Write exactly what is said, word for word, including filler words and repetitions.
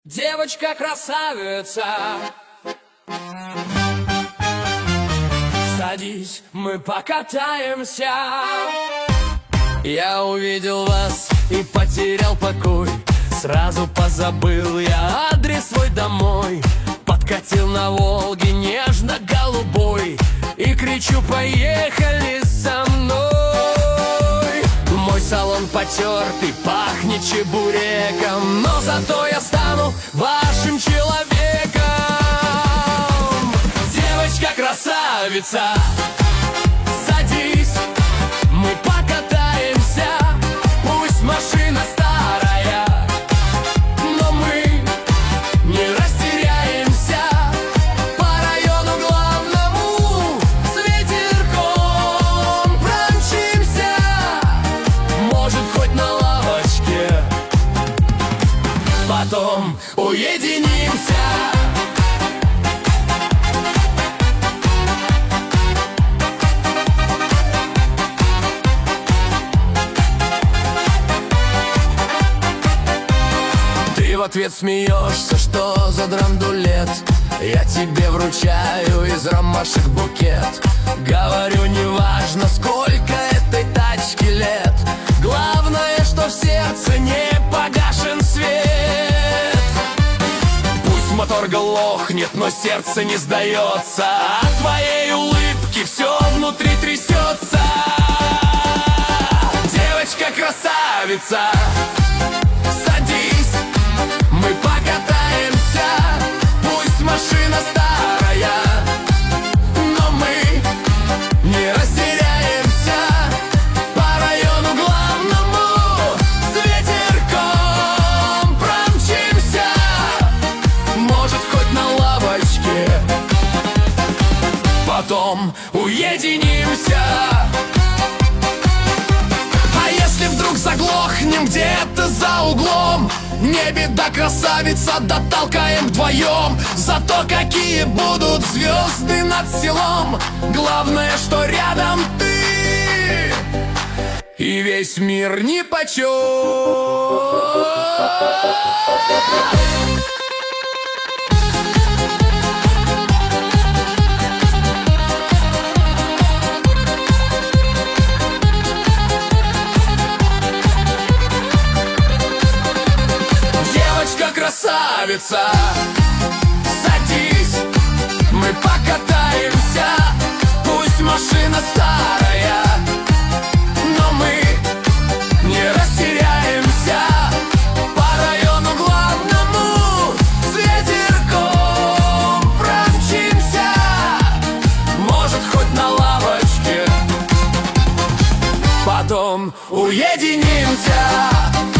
Девочка-красавица, садись, мы покатаемся. Я увидел вас и потерял покой, сразу позабыл я адрес свой домой. Подкатил на Волге нежно-голубой и кричу: поехали со мной. Мой салон потертый, пахнет чебуреком, но зато я стану вашим человеком. Девочка-красавица, садись, мы покатаемся. Пусть машина старая, но мы не растеряемся. По району главному с ветерком промчимся. Может, хоть на лавочке, потом уединимся. Ты в ответ смеешься, что за драндулет. Я тебе вручаю из ромашек букет. Говорю, неважно, сколько этой тачке лет, главное, что в сердце не погашен свет. Пусть мотор глохнет, но сердце не сдается. От твоей улыбки все внутри трясется. Девочка-красавица, садись, мы покатаемся. Пусть машина старая, но мы не растеряемся. По району главному с ветерком промчимся. Может, хоть на лавочке, потом уединимся. А если вдруг заглохнем где-то за углом, не беда, красавица, дотолкаем вдвоем. Зато какие будут звезды над селом. Главное, что рядом ты, и весь мир нипочем. Красавица, садись, мы покатаемся. Пусть машина старая, но мы не растеряемся. По району главному с ветерком промчимся. Может, хоть на лавочке, потом уединимся.